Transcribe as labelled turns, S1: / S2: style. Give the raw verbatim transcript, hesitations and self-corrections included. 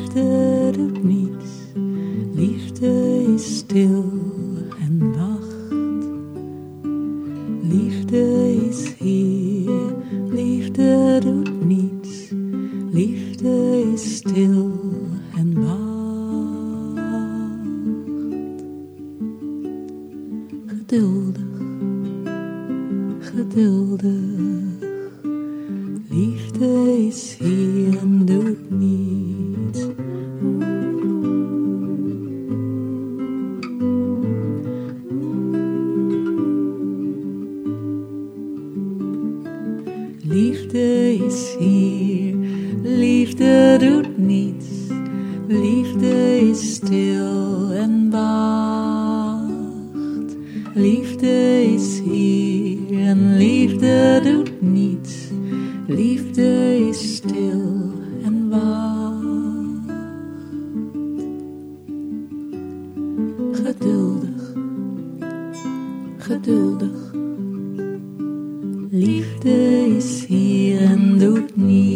S1: Liefde doet niets, liefde is stil en wacht. Liefde is hier, liefde doet niets, liefde is stil en wacht. Geduldig, geduldig, liefde is hier en doet niets. Liefde is hier, liefde doet niets, liefde is stil en wacht. Liefde is hier en liefde doet niets, liefde is stil en wacht. Geduldig, geduldig, liefde is hier en doet niets.